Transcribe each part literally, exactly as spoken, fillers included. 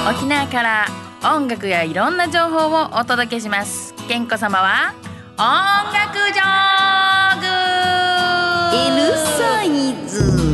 沖縄から音楽やいろんな情報をお届けします。けんこ様は音楽ジョーグ L サイズ。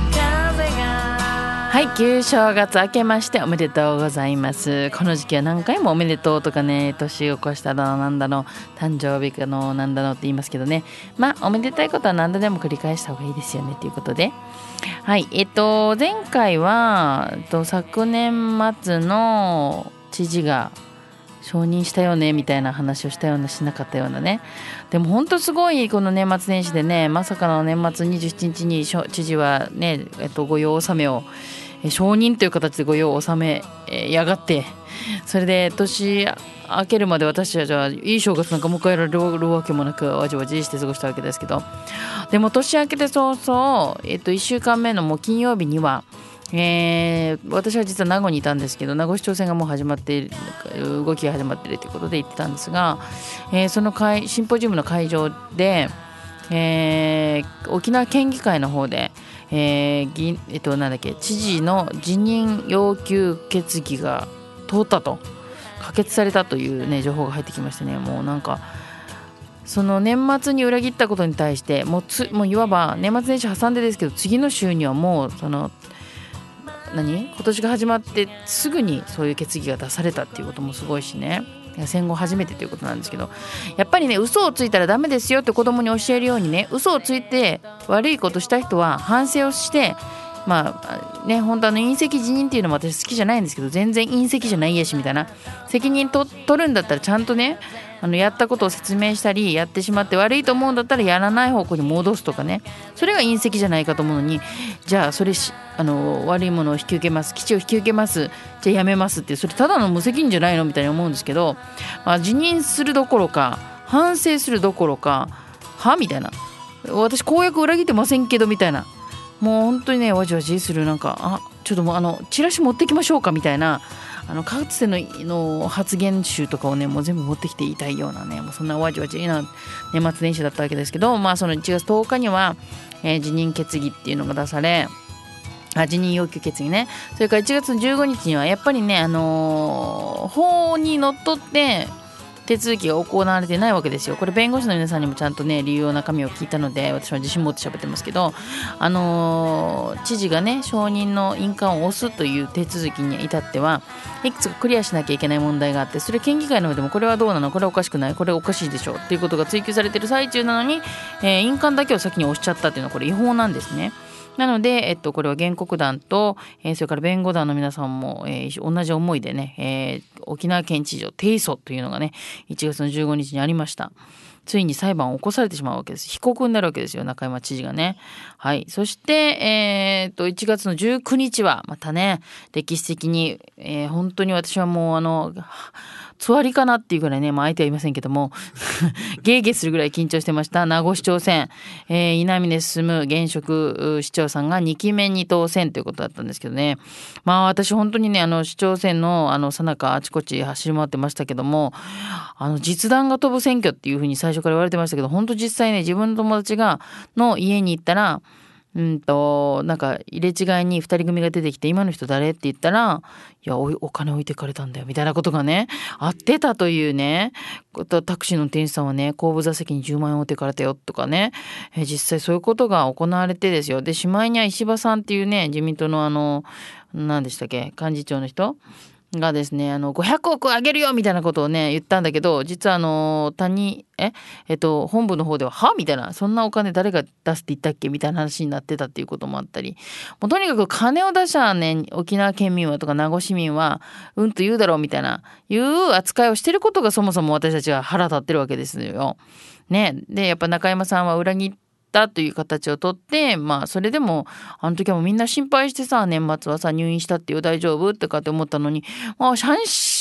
はい、旧正月明けましておめでとうございます。この時期は何回もおめでとうとかね、年を越しただのなんだの、誕生日かのなんだのって言いますけどね、まあおめでたいことは何度でも繰り返した方がいいですよねということで、はい、えっと前回は、えっと、昨年末の知事が承認したよねみたいな話をしたようなしなかったようなね。でも本当すごいこの年末年始でね、まさかの年末にじゅうしちにちに知事はね、えっと、御用納めを承認という形で御用を納めやがって、それで年明けるまで私はじゃあいい正月なんか迎えられるわけもなくわじわじして過ごしたわけですけど、でも年明けて早々、えっと、いっしゅうかんめのもう金曜日にはえー、私は実は名護にいたんですけど、名護市長選がもう始まっている、動きが始まっているということで言ってたんですが、えー、その会シンポジウムの会場で、えー、沖縄県議会の方で、えーぎえっと、なんだっけ知事の辞任要求決議が通ったと、可決されたという、ね、情報が入ってきましてね、もうなんかその年末に裏切ったことに対してもうつもういわば年末年始挟んでですけど、次の週にはもうその何今年が始まってすぐにそういう決議が出されたっていうこともすごいしね、戦後初めてということなんですけど、やっぱりね、嘘をついたらダメですよって子供に教えるようにね、嘘をついて悪いことした人は反省をして、まあね、本当あの隕石辞任っていうのも私好きじゃないんですけど、全然隕石じゃないやしみたいな、責任と取るんだったらちゃんとね、あのやったことを説明したり、やってしまって悪いと思うんだったらやらない方向に戻すとかね、それが隕石じゃないかと思うのに、じゃあそれしあの悪いものを引き受けます、基地を引き受けます、じゃあやめますって、それただの無責任じゃないのみたいに思うんですけど、まあ、辞任するどころか反省するどころかはみたいな、私公約裏切ってませんけどみたいな、もう本当にねわじわじする、なんかあちょっともうあのチラシ持ってきましょうかみたいな、あのかつて の, の発言集とかをねもう全部持ってきていたいようなね、もうそんなわじわじな年末年始だったわけですけど、まあそのいちがつとおかには、えー、辞任決議っていうのが出され、あ辞任要求決議ね、それからいちがつのじゅうごにちにはやっぱりね、あのー、法にのっとって手続きが行われてないわけですよ。これ弁護士の皆さんにもちゃんとね理由の中身を聞いたので、私は自信持って喋ってますけど、あのー、知事がね承認の印鑑を押すという手続きに至ってはいくつかクリアしなきゃいけない問題があって、それ県議会の方でもこれはどうなの、これはおかしくない、これはおかしいでしょっていうことが追及されている最中なのに、えー、印鑑だけを先に押しちゃったっていうのはこれ違法なんですね。なので、えっと、これは原告団と、えー、それから弁護団の皆さんも、えー、同じ思いでね、えー、沖縄県知事を提訴というのがねいちがつのじゅうごにちにありました。ついに裁判を起こされてしまうわけです。被告になるわけですよ、中山知事がね。はい。そして、えー、っといちがつのじゅうくにちはまたね歴史的に、えー、本当に私はもうあのつわりかなっていうぐらいね、まあ相手はいませんけどもゲーゲーするぐらい緊張してました名護市長選、えー、稲峰進現職市長さんがにきめに当選ということだったんですけどね、まあ私本当にねあの市長選のあの最中あちこち走り回ってましたけども、あの実弾が飛ぶ選挙っていうふうに最初から言われてましたけど、本当実際ね自分の友達がの家に行ったら、うんとなんか入れ違いにふたり組が出てきて、今の人誰って言ったら、いや お, お金置いてかれたんだよみたいなことがねあってたというね、タクシーの運転手さんはね後部座席にじゅうまんえん置いてかれたよとかね、え実際そういうことが行われてですよ。でしまいには石破さんっていうね自民党のあの何でしたっけ幹事長の人がですね、あのごひゃくおくあげるよみたいなことをね言ったんだけど、実はあの谷ええっと本部の方でははみたいな、そんなお金誰が出すって言ったっけみたいな話になってたっていうこともあったり、もうとにかく金を出しゃね沖縄県民はとか名護市民はうんと言うだろうみたいないう扱いをしてることがそもそも私たちは腹立ってるわけですよ。ね、でやっぱ中山さんは裏切ってだという形をとって、まあそれでもあの時はもうみんな心配してさ、年末はさ入院したっていう大丈夫ってかって思ったのに、まあ、し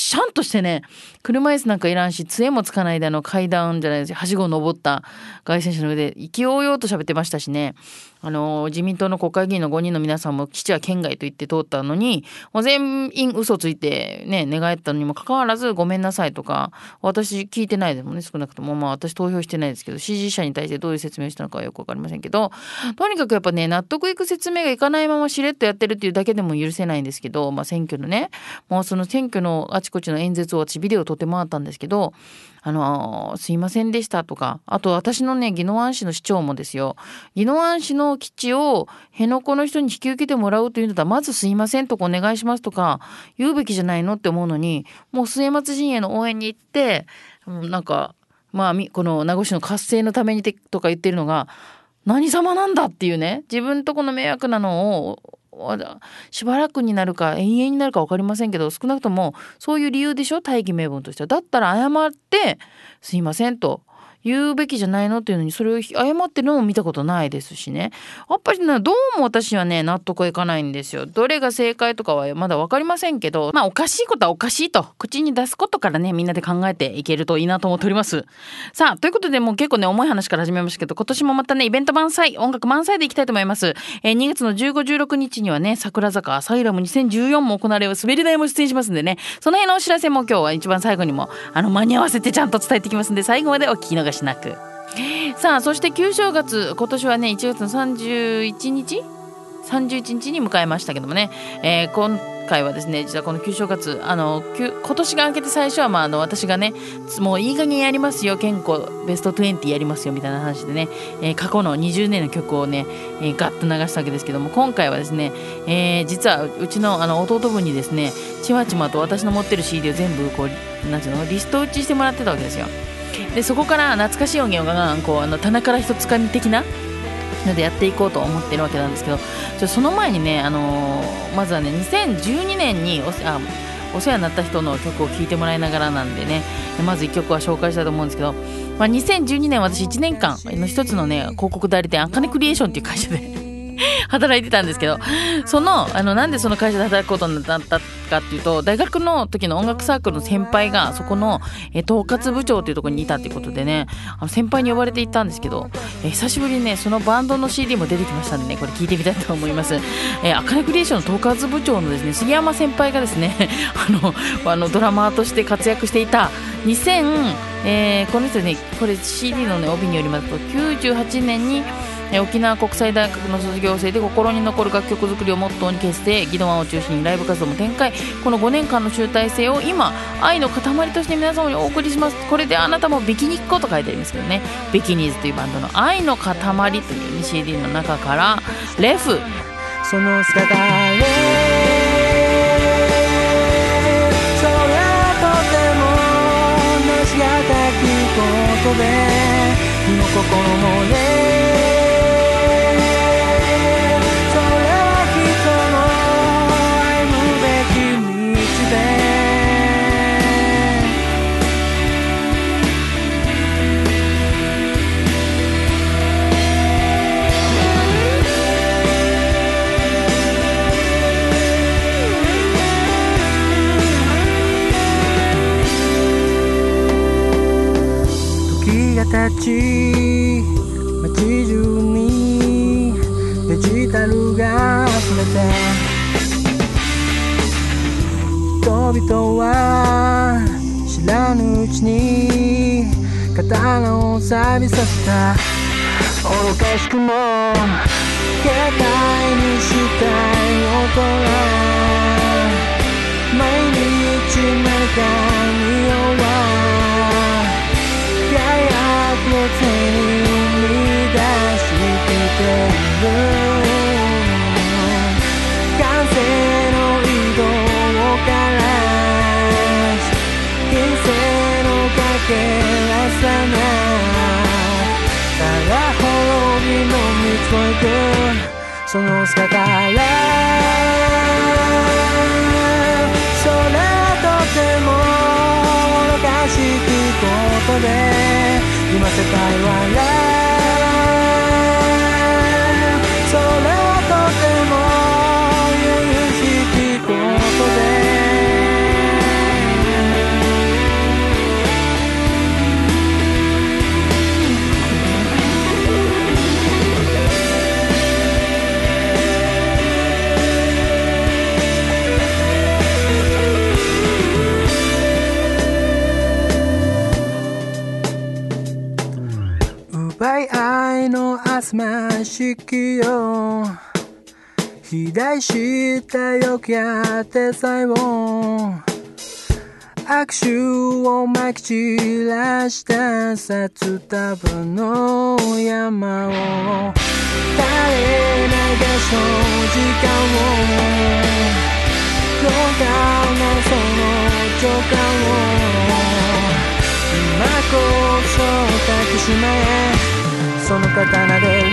シャンとしてね、車椅子なんかいらんし杖もつかないであの階段じゃないですはしごを登った外選手の上で勢いようと喋ってましたしね。あの自民党の国会議員のごにんの皆さんも基地は県外と言って通ったのにもう全員嘘ついてね寝返ったのにもかかわらずごめんなさいとか、私聞いてないですもんね。少なくともまあ私投票してないですけど支持者に対してどういう説明をしたのかはよくわかりませんけど、とにかくやっぱね納得いく説明がいかないまましれっとやってるっていうだけでも許せないんですけど、まあ選挙のねもうその選挙のあちこちの演説を私ビデオを撮って回ったんですけど、あのすいませんでしたとか、あと私のね宜野湾市の市長もですよ、宜野湾市の基地を辺野古の人に引き受けてもらうというんだったらまずすいませんとかお願いしますとか言うべきじゃないのって思うのに、もう末松陣営の応援に行ってなんかまあこの名護市の活性のためにとか言ってるのが何様なんだっていうね、自分とこの迷惑なのをしばらくになるか永遠になるか分かりませんけど、少なくともそういう理由でしょ、大義名分としては。だったら謝ってすいませんと言うべきじゃないのっていうのに、それを謝ってるのも見たことないですしね。やっぱりねどうも私はね納得いかないんですよ。どれが正解とかはまだ分かりませんけど、まあおかしいことはおかしいと口に出すことからねみんなで考えていけるといいなと思っております。さあということでもう結構ね重い話から始めましたけど、今年もまたねイベント満載音楽満載でいきたいと思います。えー、にがつのじゅうご、じゅうろくにちにはね桜坂アサイラムにせんじゅうよんも行われる滑り台も出演しますんでね、その辺のお知らせも今日は一番最後にもあの間に合わせてちゃんと伝えてきますんで最後までお聞き逃しなく。さあそして旧正月、今年はねいちがつのさんじゅういちにちさんじゅういちにちに迎えましたけどもね、えー、今回はですね実はこの旧正月あの今年が明けて最初は、まあ、あの私がねもういい加減やりますよ健康ベストにじゅうやりますよみたいな話でね、えー、過去のにじゅうねんの曲をね、えー、ガッと流したわけですけども、今回はですね、えー、実はうちの、あの弟分にですねちまちまと私の持ってる シーディー を全部こうなんていうのリスト打ちしてもらってたわけですよ。でそこから懐かしい音源をガンガンこうあの棚から一つかみ的なのでやっていこうと思ってるわけなんですけど、ちょその前にね、あのー、まずはねにせんじゅうにねんにおあお世話になった人の曲を聴いてもらいながらなんでね、まずいっきょくは紹介したいと思うんですけど、まあ、にせんじゅうにねん私いちねんかんの一つのね広告代理店あかねクリエーションっていう会社で働いてたんですけど、そのあのなんでその会社で働くことになったかっていうと、大学の時の音楽サークルの先輩がそこの、え統括部長というところにいたっていうことでね、あの先輩に呼ばれて行ったんですけど、え久しぶりにねそのバンドの シーディー も出てきましたんでね、これ聞いてみたいと思います。えー、アカネクリエーションの統括部長のですね杉山先輩がですねあのあのドラマーとして活躍していたにせん、えー、この人ねこれ シーディー の、ね、帯によりますときゅうじゅうはちねんに沖縄国際大学の卒業生で心に残る楽曲作りをモットーに結成、宜野湾を中心にライブ活動も展開。このごねんかんの集大成を今愛の塊として皆様にお送りします。これであなたもビキニッコと書いてありますけどね、ビキニーズというバンドの愛の塊という シーディー の中からレフその姿でそれはとてもなしがたきことで身も心もね立ち街中にデジタルが溢れて人々は知らぬうちに刀を錆びさせた愚かしくも携帯にしたい音が毎日何かに弱やや手に生み出してきている感性の移動をからし金星のかけらさなただ滅びの道を行くその姿がそれはとても愚かしきことで今世界はねそれはとても由々しきことであすましきよ肥大したよくやって最後握手をまき散らした札束の山を垂れ流そう時間をどうかなその直感を今こそ抱きしめその刀で俺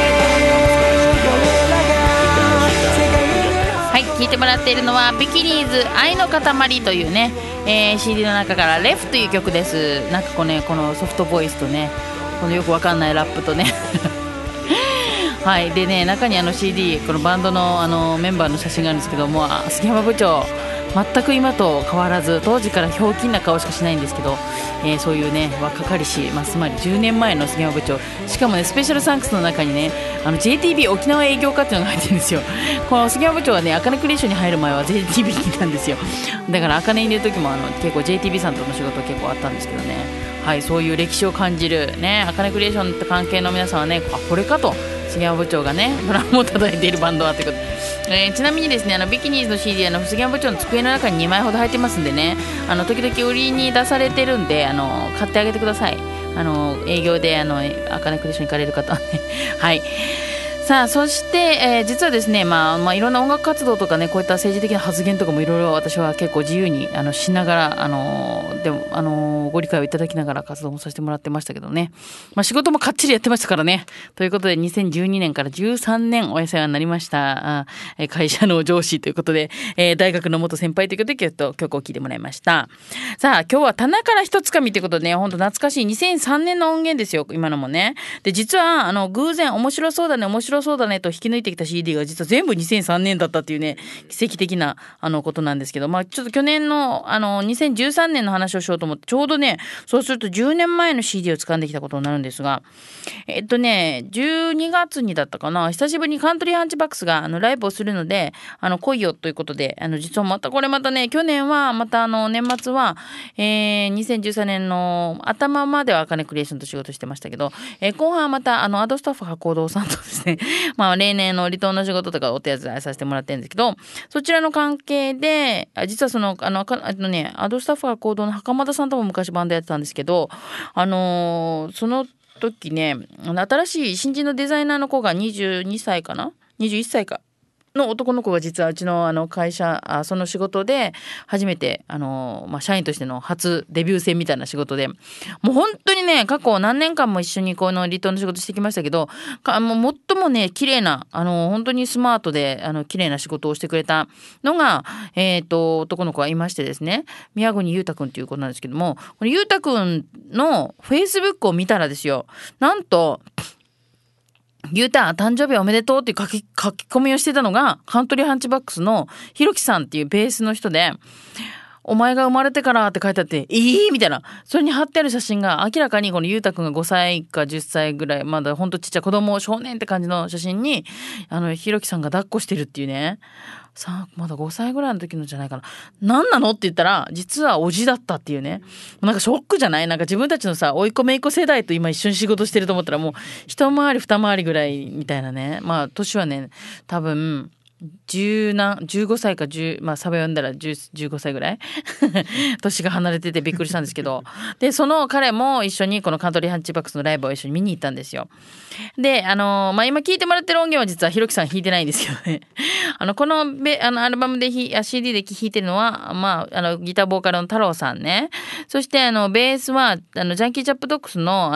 らが世界はい、聴いてもらっているのはビキニーズ愛の塊というね、えー、シーディー の中からレフという曲です。なんかこうね、このソフトボイスとね、このよくわかんないラップとねはいでね、中にあの シーディー このバンドのあのメンバーの写真があるんですけども、杉山部長全く今と変わらず当時からひょうきんな顔しかしないんですけど、えー、そういうね若かりし、まあ、つまりじゅうねんまえの杉山部長、しかもねスペシャルサンクスの中にねあの ジェイティービー 沖縄営業課っていうのが入ってるんですよ。この杉山部長はね、あかねクリエーションに入る前は ジェイティービー にいたんですよ。だからあかねにいる時もあの結構 ジェイティービー さんとの仕事結構あったんですけどね、はい、そういう歴史を感じるね、あかねクリエーションと関係の皆さんはね、あこれかと、杉山部長がねドラムを叩いているバンドはということで、えー、ちなみにですね、あのビキニーズの シーディー あの杉山部長の机の中ににまいほど入ってますんでね、あの時々売りに出されてるんで、あの買ってあげてください。あの営業であのあかねクリエーションに行かれる方はねはい。さあそして、えー、実はですね、まあまあ、いろんな音楽活動とかね、こういった政治的な発言とかもいろいろ私は結構自由にあのしながら、あのー、でも、あのー、ご理解をいただきながら活動もさせてもらってましたけどね、まあ、仕事もかっちりやってましたからね。ということでにせんじゅうにねんからじゅうさんねんお世話になりましたあ会社の上司ということで、えー、大学の元先輩ということで今日曲を聴いてもらいました。さあ今日は棚から一つかみということでね、本当懐かしいにせんさんねんの音源ですよ、今のもね。で実はあの偶然面白そうだね面白そうだねと引き抜いてきた シーディー が実は全部にせんさんねんだったっていうね、奇跡的なあのことなんですけど、まあちょっと去年のあのにせんじゅうさんねんの話をしようと思って、ちょうどねそうするとじゅうねんまえの シーディー を掴んできたことになるんですが、えっとねじゅうにがつにだったかな、久しぶりにカントリーハンチバックスがあのライブをするのであの来いよということで、あの実はまたこれまたね、去年はまたあの年末は、えー、にせんじゅうさんねんの頭まではあかねクリエーションと仕事してましたけど、えー、後半はまたあのアドスタッフ派行動さんとですねまあ例年の離島の仕事とかお手伝いさせてもらってるんですけど、そちらの関係で実はそのあのあのねアドスタッフ派行動の袴田さんとも昔バンドやってたんですけど、あのー、その時ね、新しい新人のデザイナーの子がにじゅうにさいかなにじゅういっさいかの男の子が実はうちのあの会社あその仕事で初めてあの、まあ、社員としての初デビュー戦みたいな仕事で、もう本当にね過去何年間も一緒にこの離島の仕事してきましたけど、かもう最もね綺麗なあの本当にスマートであの綺麗な仕事をしてくれたのが、えー、と男の子がいましてですね、宮国裕太くんという子なんですけども、この裕太くんのフェイスブックを見たらですよ、なんとゆうた誕生日おめでとうっていう書き、書き込みをしてたのがカントリーハンチバックスのひろきさんっていうベースの人で、お前が生まれてからって書いてあって、えーみたいな。それに貼ってある写真が明らかにこのゆうたくんがごさいかじゅっさいぐらい、まだほんとちっちゃい子供、少年って感じの写真に、あの、ひろきさんが抱っこしてるっていうね。さあ、まだごさいぐらいの時のじゃないかな。何なのって言ったら、実はおじだったっていうね。なんかショックじゃない？なんか自分たちのさ、甥いっ子姪っ子世代と今一緒に仕事してると思ったら、もう一回り二回りぐらいみたいなね。まあ、年はね、多分、十何、じゅうごさいかじゅう、まあ、サバ読んだらじゅう、じゅうごさいぐらい年が離れててびっくりしたんですけど、で、その彼も一緒にこのカントリーハンチバックスのライブを一緒に見に行ったんですよ。で、あの、まあ、今聞いてもらってる音源は実はひろきさん弾いてないんですけどね。あの、このベ、あの、アルバムでひ、シーディー で弾いてるのは、まあ、あの、ギターボーカルの太郎さんね。そして、あの、ベースは、あの、ジャンキーチャップドッグスの、あ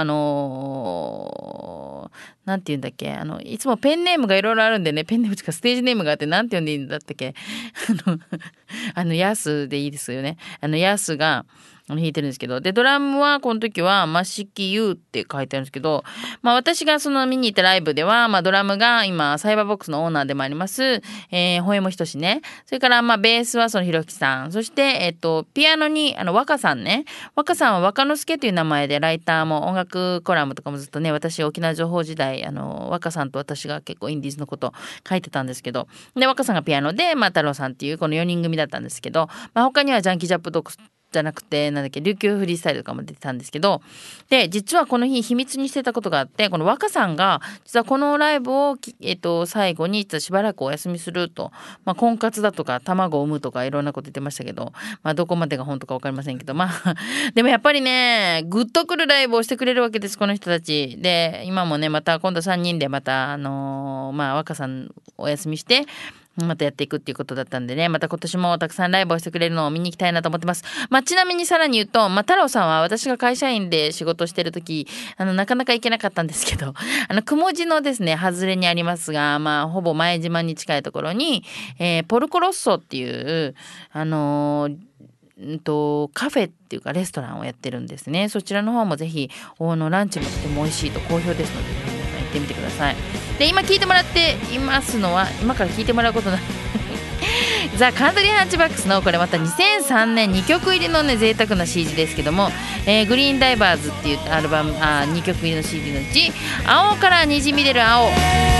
のー、なんて言うんだっけ、あの、いつもペンネームがいろいろあるんでね、ペンネームとかステージネームがあって、なんて呼んでいいんだったっけあの、あの、ヤースでいいですよね。あの、ヤースが、弾いてるんですけど、でドラムはこの時はマシキユーって書いてあるんですけど、まあ私がその見に行ったライブでは、まあドラムが今サイバーボックスのオーナーでもあります、えー、ほえもひとしね、それからまあベースはそのひろきさん、そしてえっとピアノにあの若さんね、若さんは若之助という名前でライターも音楽コラムとかもずっとね、私沖縄情報時代あの若さんと私が結構インディーズのこと書いてたんですけど、で若さんがピアノでまあ太郎さんっていうこのよにん組だったんですけど、まあ他にはジャンキージャップドッグスジじゃなくてなんだっけ琉球フリースタイルとかも出てたんですけど、で実はこの日秘密にしてたことがあって、この若さんが実はこのライブを、えっと、最後に実はしばらくお休みすると、まあ、婚活だとか卵を産むとかいろんなこと言ってましたけど、まあ、どこまでが本当か分かりませんけど、まあでもやっぱりねグッとくるライブをしてくれるわけですこの人たちで。今もねまた今度さんにんでまたあのー、まあ若さんお休みしてまたやっていくっていうことだったんでね、また今年もたくさんライブをしてくれるのを見に行きたいなと思ってます。まあちなみにさらに言うと、まあ太郎さんは私が会社員で仕事してる時、あのなかなか行けなかったんですけど、あの雲地のですね外れにありますが、まあほぼ前島に近いところに、えー、ポルコロッソっていうあのーんとカフェっていうかレストランをやってるんですね。そちらの方もぜひあのランチもとても美味しいと好評ですので、皆さん行ってみてください。で今聞いてもらっていますのは、今から聞いてもらうことないザ・カントリーハンチバックスのこれまたにせんさんねんにきょく入りのね贅沢な シーディー ですけども、えー、グリーンダイバーズっていうアルバムあにきょく入りの シーディー のうち青からにじみ出る青、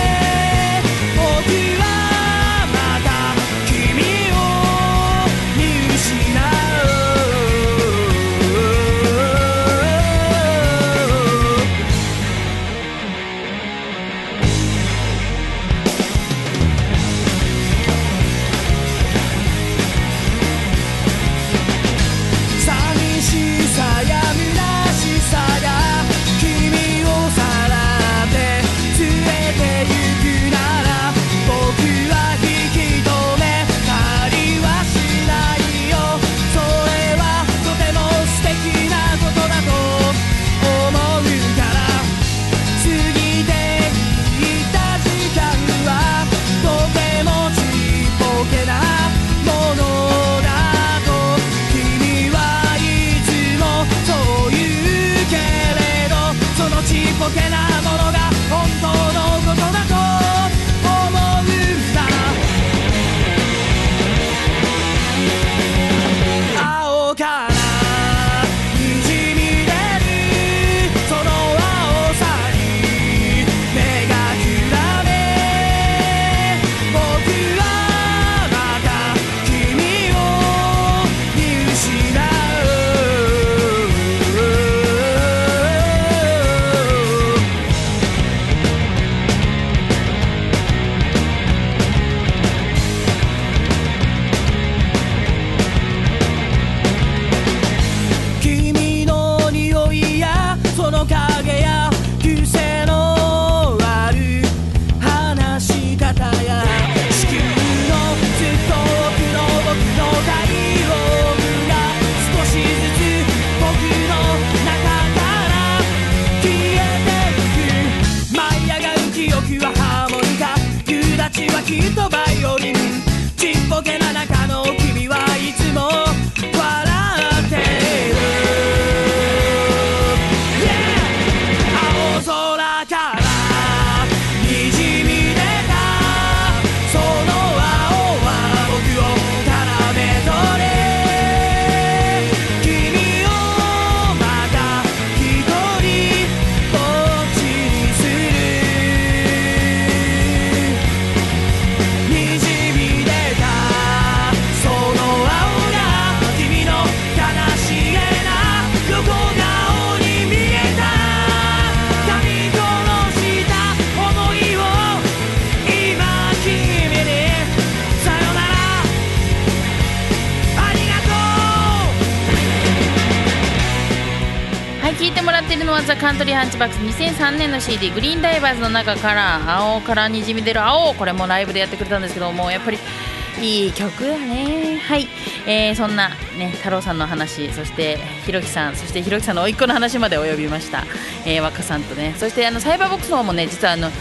ザ・カントリーハンチバックスにせんさんねんの シーディー グリーンダイバーズの中から青からにじみ出る青、これもライブでやってくれたんですけども、やっぱりいい曲だね。はい、えー、そんなね太郎さんの話、そしてひろきさん、そしてひろきさんの甥っ子の話まで及びました、えー、若さんとね、そしてあのサイバーボックスの方もね、実はあの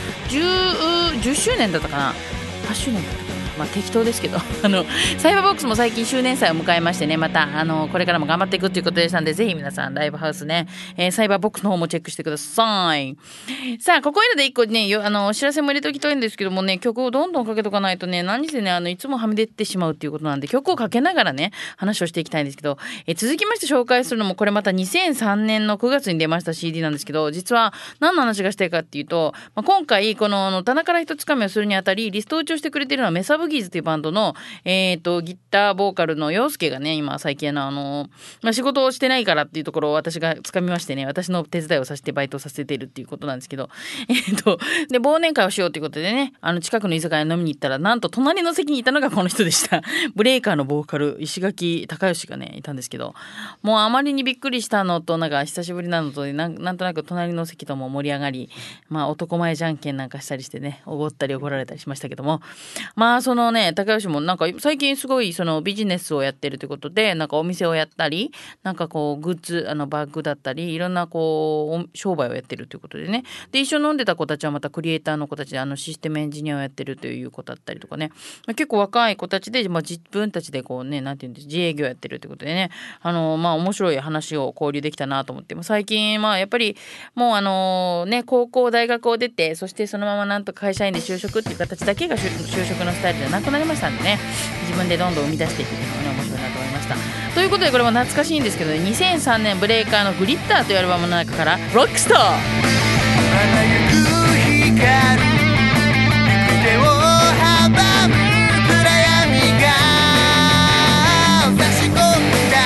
10, じゅっしゅうねんだったかな、はちしゅうねんだったかな、まあ適当ですけどあのサイバーボックスも最近周年祭を迎えましてね、またあのこれからも頑張っていくということでしたんで、ぜひ皆さんライブハウスね、えー、サイバーボックスの方もチェックしてください。さあここいらで一個ねよあのお知らせも入れておきたいんですけどもね、曲をどんどんかけとかないとね、何せねあのいつもはみ出てしまうっていうことなんで、曲をかけながらね話をしていきたいんですけど、えー、続きまして紹介するのもこれまたにせんさんねんのくがつに出ました シーディー なんですけど、実は何の話がしたいかっていうと、まあ、今回この棚から一つかみをするにあたりリスト打ちをしてくれているのはメサブブギーズっていうバンドの、えー、とギターボーカルの陽介がね今最近のあの、まあ、仕事をしてないからっていうところを私がつかみましてね、私の手伝いをさせてバイトさせているっていうことなんですけど、えー、とで忘年会をしようということでね、あの近くの居酒屋に飲みに行ったらなんと隣の席にいたのがこの人でした。ブレイカーのボーカル石垣隆義がねいたんですけど、もうあまりにびっくりしたのとなんか久しぶりなのと な, なんとなく隣の席とも盛り上がり、まあ男前じゃんけんなんかしたりしてね、おごったり怒られたりしましたけども、まあそのね高吉もなんか最近すごいそのビジネスをやってるということで、なんかお店をやったりなんかこうグッズあのバッグだったりいろんなこう商売をやってるということでね、で一緒に飲んでた子たちはまたクリエイターの子たちであのシステムエンジニアをやってるという子だったりとかね、結構若い子たちで、まあ、自分たちでこうねなんていうんです自営業やってるということでね、あのまあ面白い話を交流できたなと思って、最近まあやっぱりもうあのね高校大学を出て、そしてそのままなんと会社員で就職っていう形だけが就職のスタイルじゃなくなりましたんでね、自分でどんどん生み出していくっていうのがね面白いなと思いました。ということでこれも懐かしいんですけど、ね、にせんさんねんブレイカーのグリッターというアルバムの中からロックスター輝く光る行く手を阻む暗闇が差し込んだ、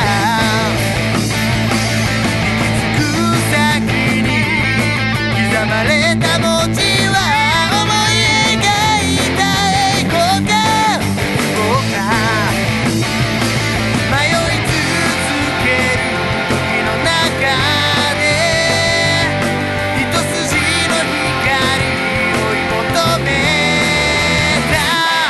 行き着く先に刻まれた文字は思い描いた栄光か不幸か迷い続ける時の中で一筋の光追い求めた。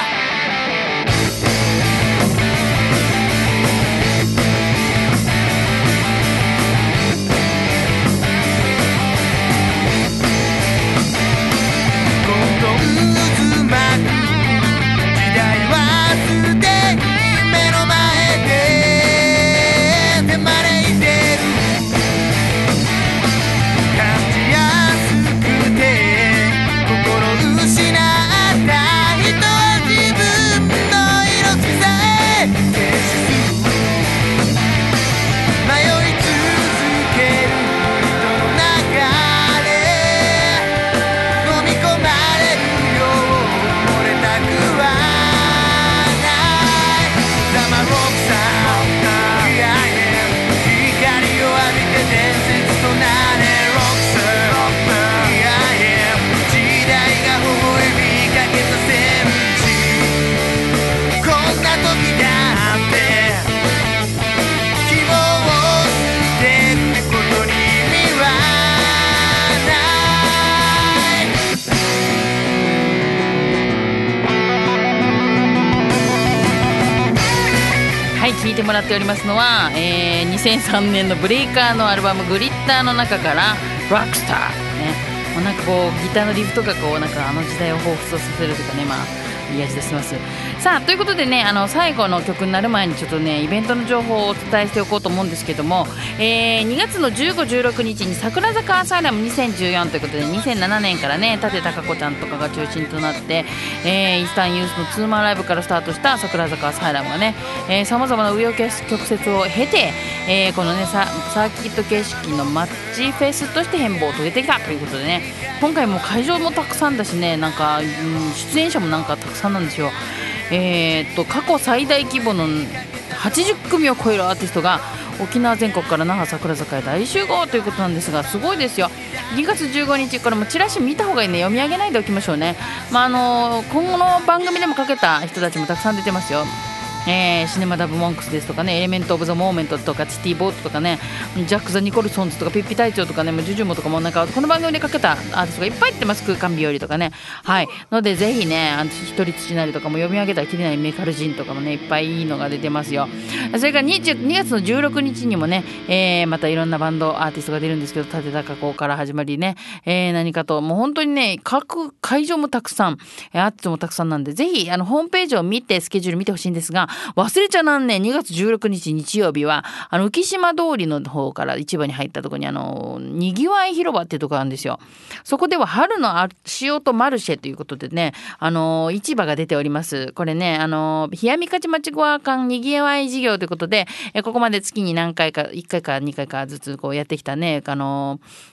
混沌渦巻く時代はすでに目の前で手招いてる、感じやすくて心失った人は自分の色さえ消す、迷い続ける人の中で飲み込まれるよう漏れたくはない生ロックさいやいや光を浴びて伝説となれロックさいやいや時代が微笑みかけさせるし、こんな時だって希望を捨てることに意味はない。 はい、聴いてもらっておりますのは、えー、にせんさんねんのブレイカーのアルバムグリッターの中からロックスターね、もうなんかこうギターのリフとかこうなんかあの時代を彷彿とさせるというかね、まあいい味出します。さあということでね、あの最後の曲になる前にちょっとねイベントの情報をお伝えしておこうと思うんですけども、えー、にがつのじゅうご、じゅうろくにちに桜坂アサイラムにせんじゅうよんということで、にせんななねんからね舘貴子ちゃんとかが中心となって、えー、イースタンユースのツーマンライブからスタートした桜坂アサイラムがねさまざまな紆余曲折を経て、えー、このね サ, サーキット形式のマッチフェスとして変貌を遂げてきたということでね、今回も会場もたくさんだしね、なんか、うん、出演者もなんかたくさんなんですよ。えー、っと過去最大規模のはちじゅっくみを超えるアーティストが沖縄全国から那覇桜坂へ大集合ということなんですが、すごいですよ。にがつじゅうごにち、これもチラシ見た方がいいね、読み上げないでおきましょうね。まああの今後の番組でもかけた人たちもたくさん出てますよ。えー、シネマダブモンクスですとかね、エレメントオブザモーメントとかシティボートとかね、ジャック・ザ・ニコルソンズとかピッピ隊長とかね、ジュジュモとかもなんかこの番組でかけたアーティストがいっぱい出てます。空間日和とかね、はい、のでぜひね、あの一人土なりとかも読み上げたらきりないメカルジンとかもねいっぱいいいのが出てますよ。それから に, にがつのじゅうろくにちにもね、えー、またいろんなバンドアーティストが出るんですけど、舘貴子から始まりね、えー、何かともう本当にね各会場もたくさんアーティストもたくさんなんで、ぜひあのホームページを見てスケジュール見てほしいんですが、忘れちゃなんね、にがつじゅうろくにち日曜日はあの浮島通りの方から市場に入ったところにあのにぎわい広場っていうところがあるんですよ。そこでは春の足音マルシェということでね、あの市場が出ております。これね、あの冷やみ勝ち町ごわ間にぎわい事業ということで、えここまで月に何回かいっかいかにかいかずつこうやってきたね、あの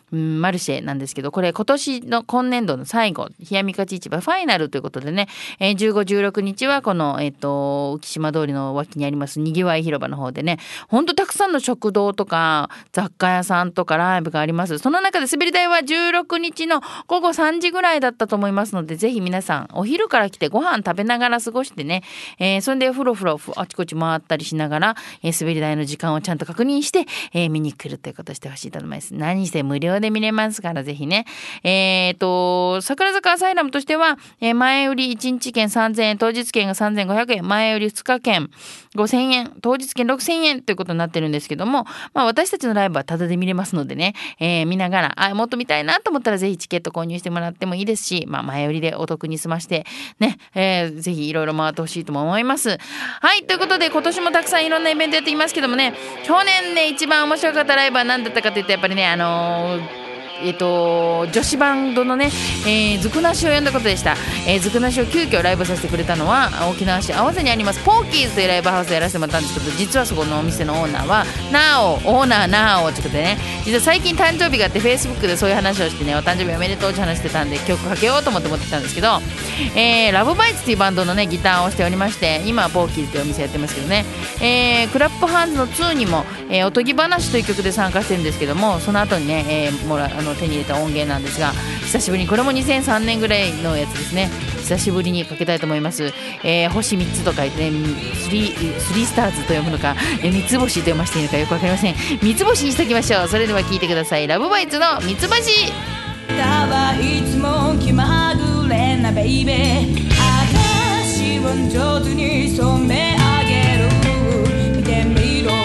うん、マルシェなんですけど、これ今年の今年度の最後、冷やみかち市場ファイナルということでね、えー、じゅうご、じゅうろくにちはこの、えっと、浮島通りの脇にありますにぎわい広場の方でね、ほんとたくさんの食堂とか雑貨屋さんとかライブがあります。その中で滑り台はじゅうろくにちのごごさんじぐらいだったと思いますので、ぜひ皆さんお昼から来てご飯食べながら過ごしてね、えー、それでふろふろあちこち回ったりしながら、えー、滑り台の時間をちゃんと確認して、えー、見に来るということをしてほしいと思います。何せ無料で見れますから、ぜひね。えーと、桜坂アサイラムとしては、えー、前売りいちにち券さんぜんえん、当日券がさんぜんごひゃくえん、前売りふつか券ごせんえん、当日券ろくせんえんということになってるんですけども、まあ私たちのライブはタダで見れますのでね、えー、見ながら、あ、もっと見たいなと思ったらぜひチケット購入してもらってもいいですし、まあ前売りでお得に済まして、ね、えー、ぜひいろいろ回ってほしいとも思います。はい、ということで今年もたくさんいろんなイベントやっていますけどもね、去年ね、一番面白かったライブは何だったかというと、やっぱりね、あのーえっと、女子バンドのね、えー、ずくなしを呼んだことでした。えー、ずくなしを急遽ライブさせてくれたのは沖縄市粟瀬にありますポーキーズというライブハウスでやらせてもらったんですけど、実はそこのお店のオーナーはなおオーナーなおということでね、実は最近誕生日があって Facebook でそういう話をしてね、お誕生日おめでとうって話してたんで曲かけようと思って持ってきたんですけど、えー、ラブバイツというバンドのねギターをしておりまして、今はポーキーズというお店やってますけどね、えー、クラップハンズのツーにも、えー、おとぎ話という曲で参加してるんですけども、その後にね、えー、もらあの手に入れた音源なんですが、久しぶりにこれもにせんさんねんぐらいのやつですね、久しぶりにかけたいと思います。えー、星みっつと書いてね、スリー、スリースターズと読むのか、えー、三つ星と読ませていいのかよくわかりません。三つ星にしておきましょう。それでは聞いてください。ラブバイツの三つ星。 いつも気まぐれなベイベー、私を上手に染め上げる、見てみろ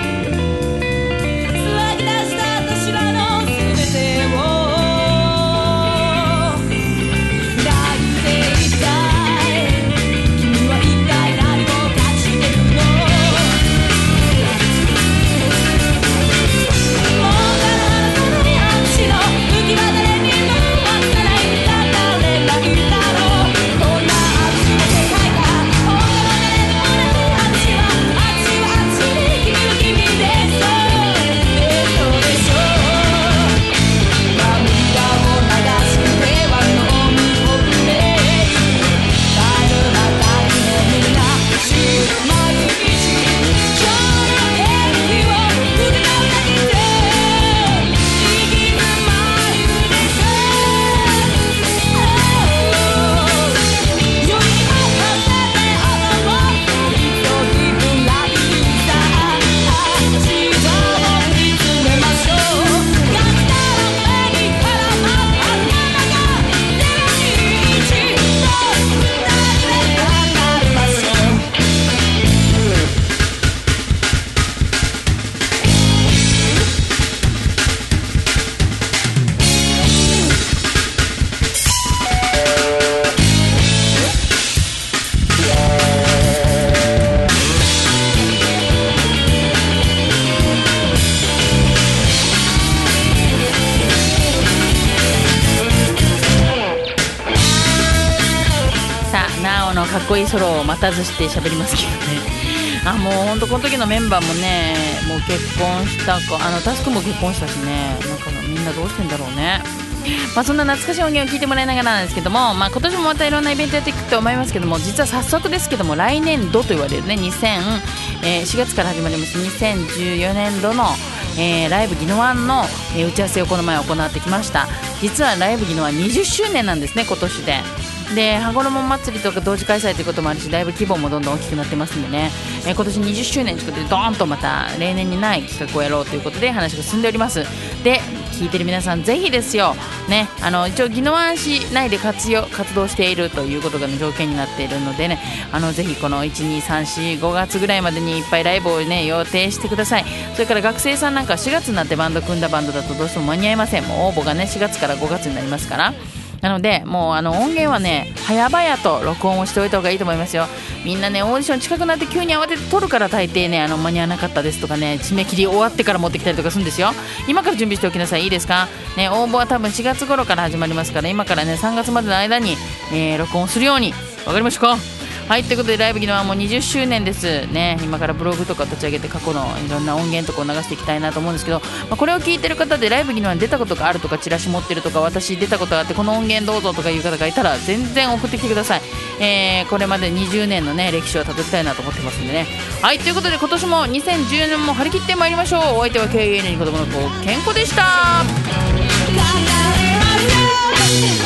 貫き出した私らのすべてを抱いていたい。君は一体何を感じてるの。もうからそのに足の浮き輪でかっこいいソロを待たずして喋りますけどね。あ、もうほんとこの時のメンバーもね、もう結婚したか、あのタスクも結婚したしね、なんかみんなどうしてんだろうね。まあそんな懐かしい音源を聞いてもらいながらなんですけども、まあ今年もまたいろんなイベントやっていくと思いますけども、実は早速ですけども来年度と言われるね、にせん、えー、しがつから始まりますにせんじゅうよねんどの、えー、ライブギノワンの、えー、打ち合わせをこの前行ってきました。実はライブギノワンにじゅっしゅうねんなんですね、今年で。で羽衣祭りとか同時開催ということもあるし、だいぶ規模もどんどん大きくなってますんでね、えー、今年にじゅっしゅうねんということでドーンとまた例年にない企画をやろうということで話が進んでおります。で聞いてる皆さんぜひですよ、ね、あの一応宜野湾市内で活用活動しているということが、ね、条件になっているのでね、あのぜひこのいち、に、さん、し、ごがつぐらいまでにいっぱいライブを、ね、予定してください。それから学生さんなんかしがつになってバンド組んだバンドだとどうしても間に合いません。もう応募がねしがつからごがつになりますから、なのでもうあの音源はね早々と録音をしておいた方がいいと思いますよ。みんなねオーディション近くなって急に慌てて撮るから大抵ねあの間に合わなかったですとかね、締め切り終わってから持ってきたりとかするんですよ。今から準備しておきなさい。いいですかね。応募は多分しがつ頃から始まりますから、今からねさんがつまでの間に、えー、録音するように。わかりましたか。 はい、ということでライブギノはもうにじゅっしゅうねんですね。今からブログとか立ち上げて過去のいろんな音源とかを流していきたいなと思うんですけど、まあ、これを聞いてる方でライブギノは出たことがあるとか、チラシ持ってるとか、私出たことがあってこの音源どうぞとかいう方がいたら全然送ってきてください。えー、これまでにじゅうねんのね歴史をたどりたいなと思ってますんでね。はい、ということで今年もにせんじゅうねんも張り切ってまいりましょう。お相手は経営に子供の子健康でした。 考えられない